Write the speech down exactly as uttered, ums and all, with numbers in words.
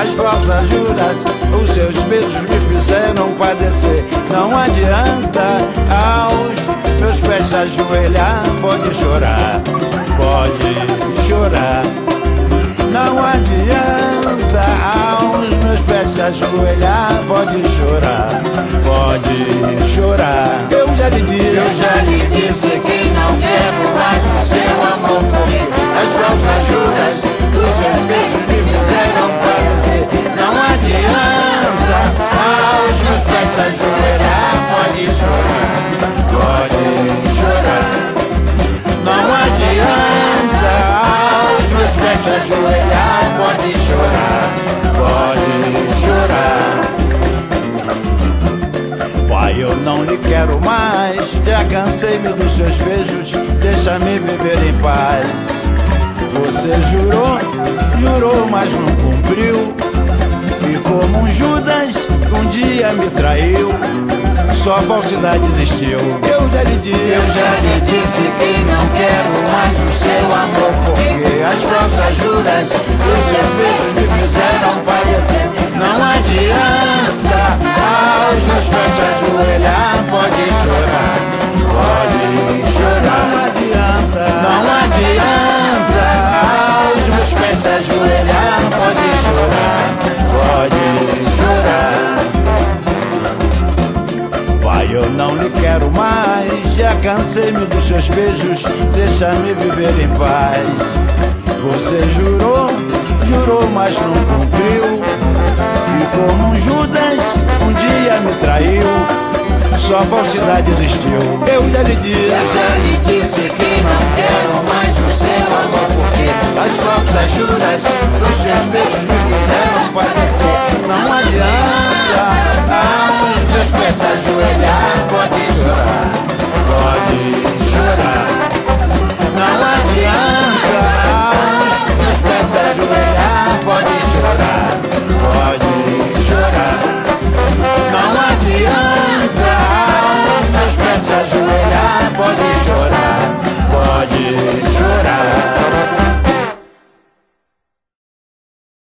as falsas juras, os seus beijos me fizeram padecer. Não adianta aos meus pés se ajoelhar, pode chorar, pode chorar. Não adianta aos meus pés se ajoelhar, pode chorar, pode chorar. Eu já lhe disse, eu já lhe disse que não quero mais o seu amor, porque as falsas juras dos seus beijos me fizeram padecer. Não adianta aos meus pés se ajoelhar, pode chorar, pode chorar. Não adianta aos meus pés se ajoelhar, pode chorar, pode chorar. Pai, eu não lhe quero mais, já cansei-me dos seus beijos, deixa-me viver em paz. Você jurou, jurou, mas não cumpriu, e como um Judas, um dia me traiu. Só falsidade existiu. Eu já lhe disse, eu já lhe disse que não quero mais o seu amor, porque as falsas juras dos seus beijos me fizeram padecer. Não adianta aos meus pés se ajoelhar, pode chorar, pode chorar. Não adianta, não adianta aos meus pés se ajoelhar, pode chorar, pode chorar. Pai, eu não lhe quero mais, já cansei-me dos seus beijos, deixa-me viver em paz. Você jurou, jurou, mas não cumpriu, e como um Judas, um dia me traiu. Só falsidade existiu. Eu já lhe disse, eu já lhe disse que não quero mais o seu amor.